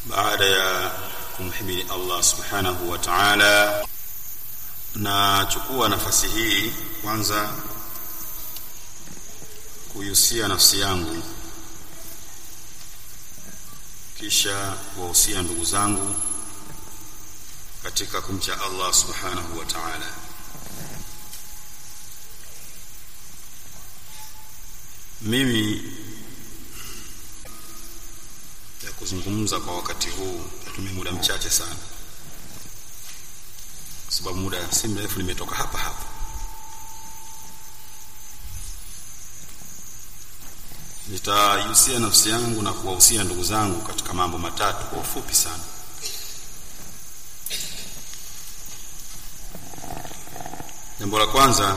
baada ya kumhimidi Allah subhanahu wa ta'ala, na chukua nafasi hii kwanza kuhusia nafsi yangu, kisha kuwahusia ndugu zangu katika kumcha Allah subhanahu wa ta'ala. Mimi ya kuzungumza kwa wakati huu natumia muda mchache sana, kwa sababu muda si mrefu nimetoka hapa. Nitahusia nafsi yangu na kuwahusia ndugu zangu katika mambo matatu kwa ufupi sana. Jambo la kwanza,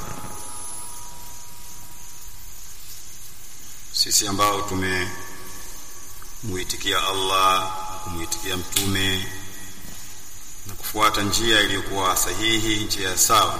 sisi ambao tumemuitikia Allah, kumuitikia mtume na kufuata njia iliyokuwa sahihi, njia sawa,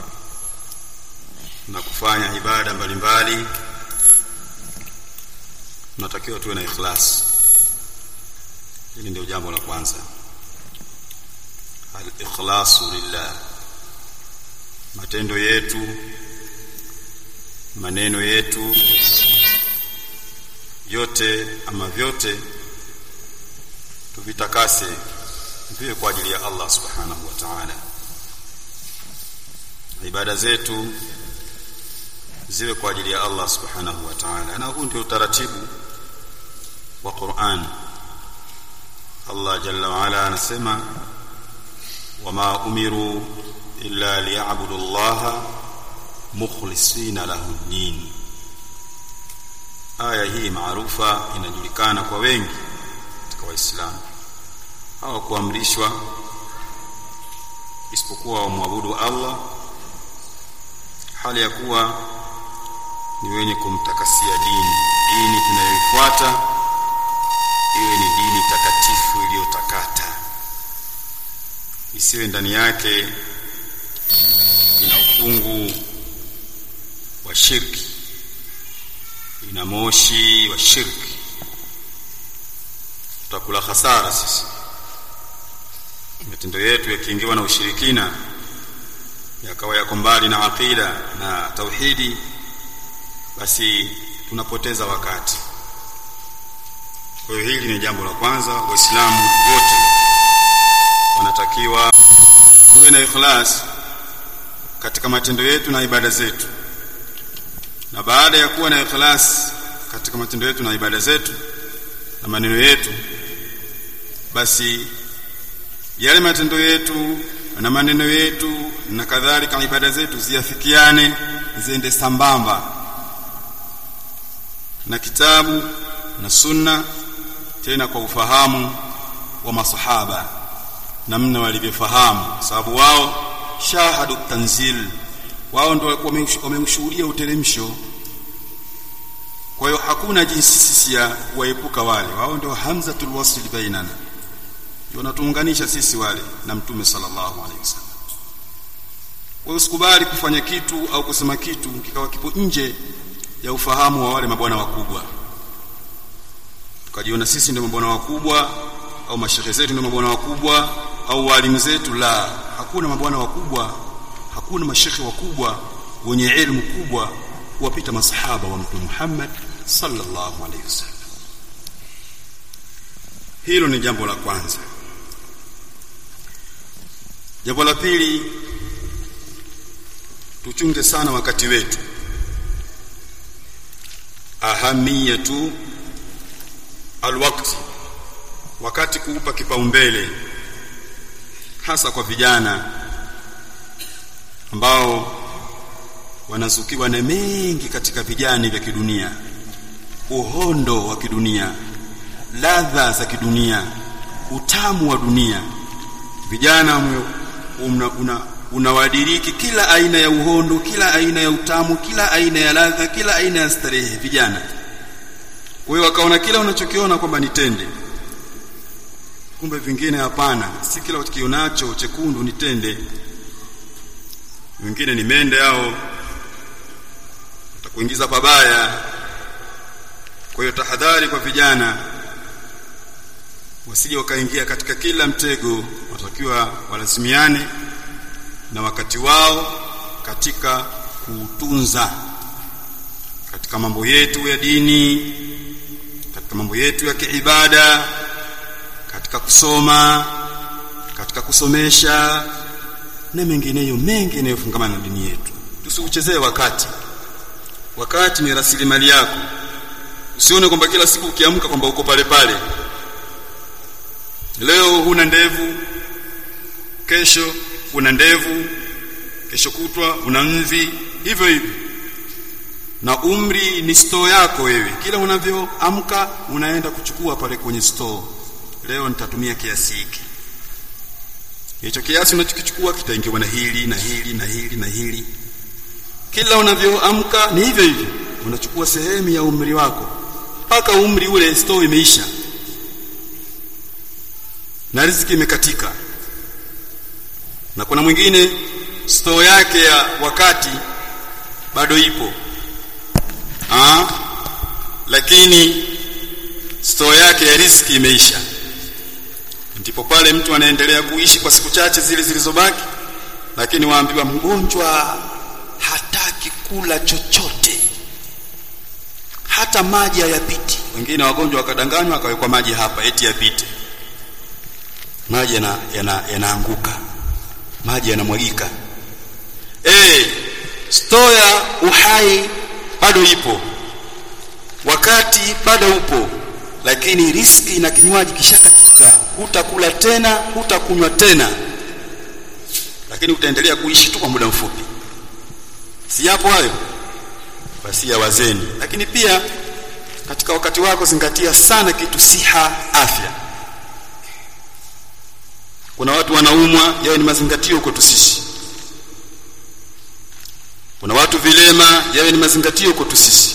na kufanya ibada mbalimbali, tunatakiwa tuwe na ikhlas. Hili ndio jambo la kwanza, al-ikhlasu lillah. Matendo yetu, maneno yetu, yote ama vyote tuvitakase viwe kwa ajili ya Allah subhanahu wa ta'ala. Ibada zetu ziwe kwa ajili ya Allah subhanahu wa ta'ala, na huu ndio utaratibu wa Qur'an. Allah jalla wa ala anasema, wama umiru illa liya'budu Allaha mukhlisina lahu ad-din. Aya hii maarufa, inajulikana kwa wengi katika Waislamu. Hawakuamrishwa isipokuwa wamwabudu Allah hali ya kuwa ni wenye kumtakasia dini. Dini tunayoifuata iwe ni dini takatifu iliyotakata, isiwe ndani yake ina ukungu wa shirki, ina moshi wa shirki. Tutakula hasara sisi. Matendo yetu yakiingiwa na ushirikina, yakawa yako mbali na aqida na tauhidi, basi tunapoteza wakati. Kwa hiyo hili ni jambo la kwanza. Waislamu wote wanatakiwa tuwe na ikhlas katika matendo yetu na ibada zetu. Na baada ya kuwa na ikhlas katika matendo yetu na ibada zetu na maneno yetu, basi yale matendo yetu na maneno yetu na kadhalika ibada zetu ziafikiane, ziende sambamba na kitabu na sunna, tena kwa ufahamu wa masahaba, namna walivyofahamu, sababu wao shahadu tanzil, wao ndio wamemshuhudia uteremsho. Kwa hiyo hakuna jinsi sisi ya kuepuka wale. Wao ndio hamzatul wasl bainana, wanatuunganisha sisi wale na mtume sallallahu alaihi wasallam. Wewe usikubali kufanya kitu au kusema kitu kikawa kipo nje ya ufahamu wa wale mabwana wakubwa, tukajiona sisi ndio mabwana wakubwa, au mashehe zetu ndio mabwana wakubwa, au walimu zetu. La, hakuna mabwana wakubwa, hakuna mashehe wakubwa wenye elimu kubwa kuwapita masahaba wa Mtume Muhammad sallallahu alaihi wasallam. Hilo ni jambo la kwanza. Jambo la pili, tuchunge sana wakati wetu. Ahamiyatu alwaqti, wakati kuupa kipaumbele, hasa kwa vijana ambao wanazukiwa na mengi katika vijana vya kidunia, uhondo wa kidunia, ladha za kidunia, utamu wa dunia. Vijana unawadiriki kila aina ya uhondo, kila aina ya utamu, kila aina ya ladha, kila aina ya starehe vijana. Kwa hiyo wakaona kila unachokiona kwamba ni tende, kumbe vingine hapana. Si kila ukionacho chekundu ni tende, wengine ni mende, hao utakuingiza pabaya. Kwa hiyo tahadhari kwa vijana, wasije wakaingia katika kila mtego. Watakiwa walazimiane na wakati wao katika kutunza katika mambo yetu ya dini, katika mambo yetu ya kiibada, katika kusoma, katika kusomesha na mengineyo mengi yanayofungamana na dini yetu. Tusiuchezee wakati. Wakati ni rasilimali yako. Usione kwamba kila siku ukiamka kwamba uko pale pale. Leo huna ndevu, kesho una ndevu, kesho kutwa una mvi, hivyo hivyo. Na umri ni store yako wewe. Kila unavyoamka unaenda kuchukua pale kwenye store. Leo nitatumia kiasi hiki. Hicho kiasi unachokichukua kitaingiwa na hili na hili na hili na hili. Kila unavyoamka ni hivyo hivyo. Unachukua sehemu ya umri wako. Mpaka umri ule store imeisha. Na riziki imekatika. Na kuna mwingine store yake ya wakati bado ipo. Lakini store yake ya riziki imeisha. Ndipo pale mtu anaendelea kuishi kwa siku chache zile zilizobaki, lakini waambiwa mgonjwa hataki kula chochote, hata maji hayapiti. Wengine wagonjwa wakadanganywa akawekwa maji hapa eti yapite. Maji yanaanguka, maji yanamwagika. Store ya uhai bado ipo, wakati bado upo, lakini riziki na kinywaji kishakatika. Hutakula tena, hutakunywa tena, lakini utaendelea kuishi tu kwa muda mfupi. Si hapo hayo? Basi ya wazeni. Lakini pia katika wakati wako zingatia sana kitu siha, afya. Kuna watu wanaumwa, yao ni mazingatio kwetu sisi. Kuna watu vilema, yao ni mazingatio kwetu sisi.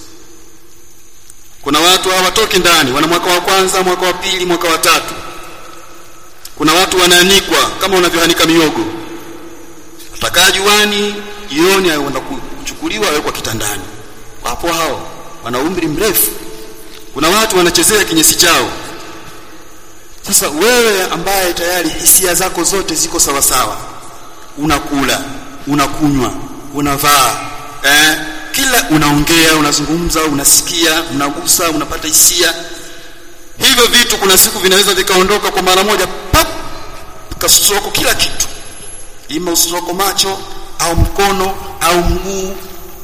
Kuna watu hawatoki ndani, wana mwaka wa kwanza, mwaka wa pili, mwaka wa tatu. Kuna watu wanaanikwa kama unavyoanika miogo. Atakaa juani, jioni aenda kuchukuliwa awekwa kitandani. Wapo hao wana umri mrefu. Kuna watu wanachezea kinyesi chao. Sasa wewe ambaye tayari hisia zako zote ziko sawa sawa, unakula, unakunywa, unavaa, kila unaongea, unazungumza, unasikia, unagusa, unapata hisia. Hivyo vitu kuna siku vinaweza vikaondoka kwa mara moja, pap, kasoko kila kitu. Ima usoko macho au mkono au mguu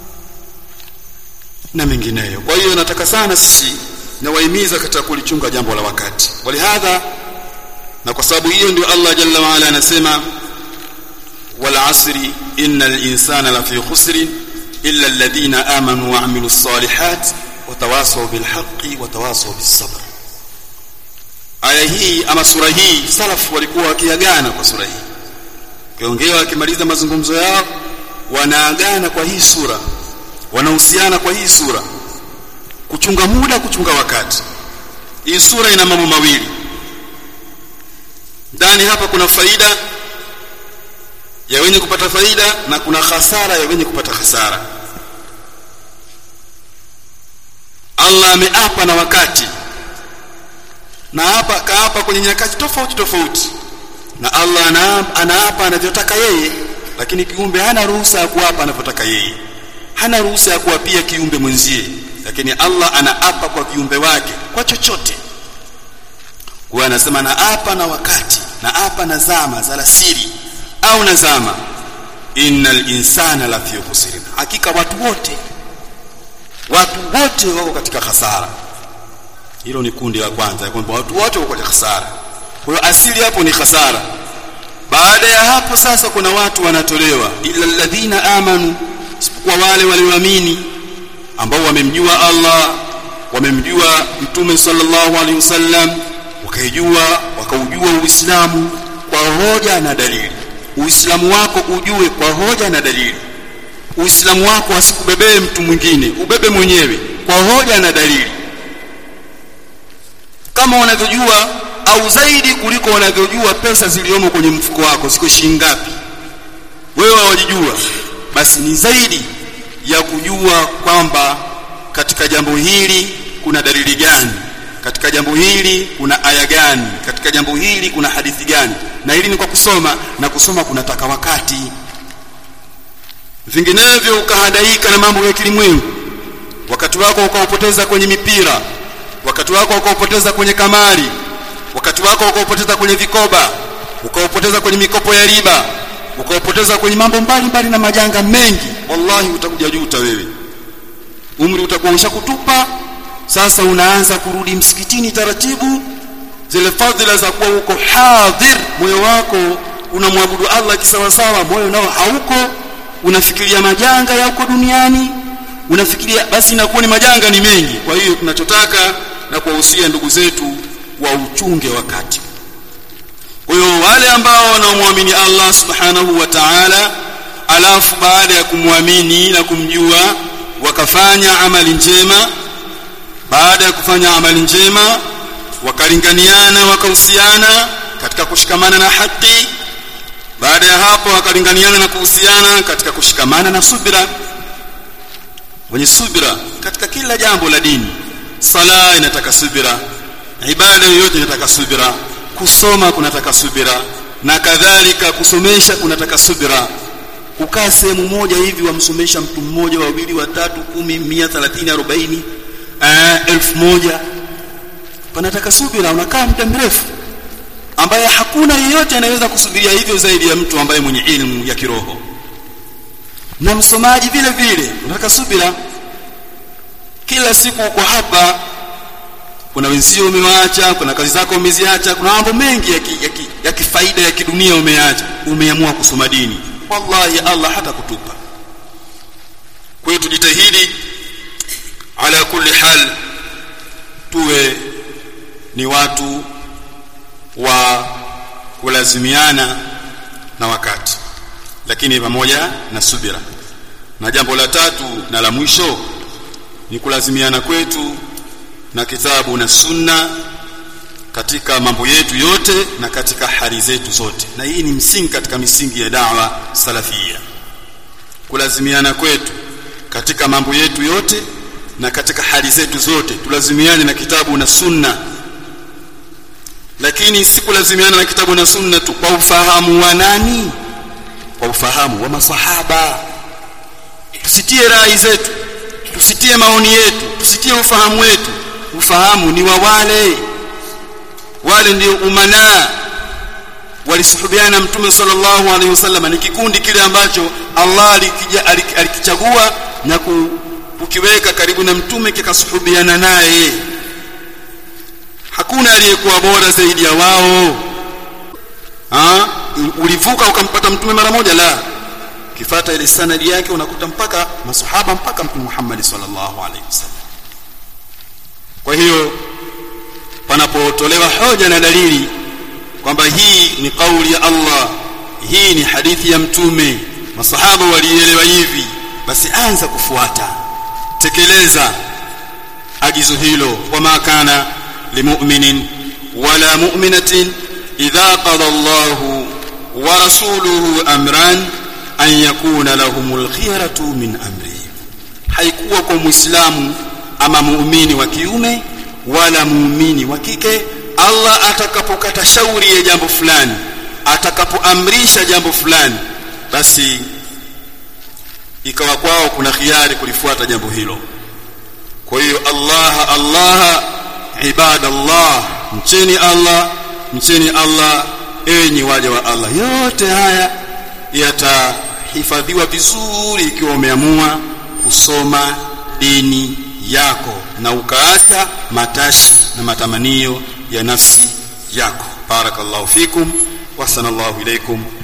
na mengineyo. Kwa hiyo nataka sana sisi na wahimiza katika kulichunga jambo la wakati. Walihadha, na kwa sababu hiyo ndio Allah Jalla wa Ala anasema wal asri innal insana lafi khusri illa alladhina amanu wa amilus salihat wa tawasaw bil haqqi wa tawasaw bis sabr. Aya hii ama sura hii salaf walikuwa wakiagana kwa sura hii. Kiongea wakimaliza mazungumzo yao wanaagana kwa hii sura, wanahusiana kwa hii sura, kuchunga muda, kuchunga wakati. Hii sura ina mambo mawili. Ndani hapa kuna faida ya wenye kupata faida na kuna hasara ya wenye kupata hasara. Allah ameapa na wakati, na hapa kaapa kwenye nyakati tofauti tofauti, na Allah anaapa anavyotaka yeye, lakini kiumbe hana ruhusa ya kuapa anavyotaka yeye. Hana ruhusa ya kuapia kiumbe mwenzie, lakini Allah anaapa kwa kiumbe wake kwa chochote. Kwa anasema naapa na wakati, naapa na zama za alasiri au na zama. Innal insana lafi khusr, hakika watu wote wako katika hasara. Hilo ni kundi la kwanza, kwamba watu wote wako katika hasara. Kwa hiyo asili hapo ni hasara. Baada ya hapo sasa kuna watu wanatolewa, illa alladhina amanu, isipokuwa wale walioamini ambao wamemjua Allah, wamemjua Mtume sallallahu alaihi wasallam, wakaujua Uislamu kwa hoja na dalili. Uislamu wako ujue kwa hoja na dalili. Uislamu wako asikubebee mtu mwingine, ubebe mwenyewe kwa hoja na dalili. Kama unavyojua au zaidi kuliko unavyojua pesa ziliomo kwenye mfuko wako ziko shilingi ngapi, wewe wajijua, basi ni zaidi ya kujua kwamba katika jambo hili kuna dalili gani, katika jambo hili kuna aya gani, katika jambo hili kuna hadithi gani. Na hili ni kwa kusoma, na kusoma kunataka wakati. Vinginevyo ukahadaika na mambo ya kilimwengu, wakati wako ukaupoteza kwenye mipira, wakati wako ukaupoteza kwenye kamari, wakati wako ukaupoteza kwenye vikoba, ukaupoteza kwenye mikopo ya riba, ukaupoteza kwenye mambo mbalimbali na majanga mengi, wallahi utakuja juta wewe. Umri utakuwa ushakutupa. Sasa unaanza kurudi msikitini taratibu, zile fadhila za kuwa uko hadhir, moyo wako unamwabudu Allah kisawasawa, moyo nao hauko, unafikiria majanga ya huko duniani, unafikiria basi inakuwa ni majanga ni mengi. Kwa hiyo tunachotaka na kuwahusia ndugu zetu wa uchunge wakati. Kwa hiyo wale ambao wanaomwamini Allah subhanahu wa ta'ala, alafu baada ya kumwamini na kumjua wakafanya amali njema, baada ya kufanya amali njema wakalinganiana, wakahusiana katika kushikamana na haki, baada ya hapo wakalinganiana na kuhusiana katika kushikamana na subira. Wenye subira katika kila jambo la dini, sala inataka subira, ibada yoyote inataka subira, kusoma kunataka subira, na kadhalika kusomesha kunataka subira. Kukaa sehemu moja hivi wamsomesha mtu mmoja, wawili, watatu, 10, 100, 30, 40, 1000, panataka subira. Unakaa muda mrefu ambaye hakuna yeyote anaweza kusubiria hivyo zaidi ya mtu ambaye mwenye ilmu ya kiroho. Na msomaji vile vile unataka subira. Kila siku uko hapa, kuna wenzio umewaacha, kuna kazi zako umeziacha, kuna mambo mengi ya kifaida ya kidunia umeacha, umeamua kusoma dini. Wallahi Allah hata kutupa. Kwa hiyo tujitahidi ala kulli hal tuwe ni watu wa kulazimiana na wakati, lakini pamoja na subira. Na jambo la tatu na la mwisho ni kulazimiana kwetu na kitabu na sunna katika mambo yetu yote na katika hali zetu zote. Na hii ni msingi katika misingi ya da'wa salafia. Kulazimiana kwetu katika mambo yetu yote na katika hali zetu zote, tulazimiane na kitabu na sunna. Lakini si kulazimiana na kitabu na sunna tu kwa ufahamu wa nani? Kwa ufahamu wa masahaba. Tusitie rai zetu, tusitie maoni yetu, tusitie ufahamu wetu. Ufahamu ni wa wale ndio umana walisuhubiana Mtume sallallahu alaihi wasallam. Ni kikundi kile ambacho Allah alikichagua na kukiweka karibu na Mtume, kikasuhubiana naye. Hakuna aliyekuwa bora zaidi ya wao. Ulivuka ukampata Mtume mara moja? La. Kifuata ile sanadi yake unakuta mpaka masahaba, mpaka Mtume Muhammad sallallahu alaihi wasallam. Kwa hiyo panapotolewa hoja na dalili kwamba hii ni kauli ya Allah, hii ni hadithi ya Mtume, masahaba walielewa hivi, basi anza kufuata, tekeleza agizo hilo. Wama kana limu'minin wala mu'minatin idha qada Allahu wa rasuluhu amran an yakuna lahumul khiyaratu min amri. Haikuwa kwa Muislamu ama muumini wa kiume wala muumini wa kike, Allah atakapokata shauri ya jambo fulani, atakapoamrisha jambo fulani, basi ikawa kwao kuna khiari kulifuata jambo hilo. Kwa hiyo Allah ibadallah, mcheni Allah enyi waja wa Allah. Yote haya yatahifadhiwa vizuri ikiwa umeamua kusoma dini yako na ukaacha matashi na matamanio ya nafsi yako. Barakallahu fikum wa sanallahu ilaykum.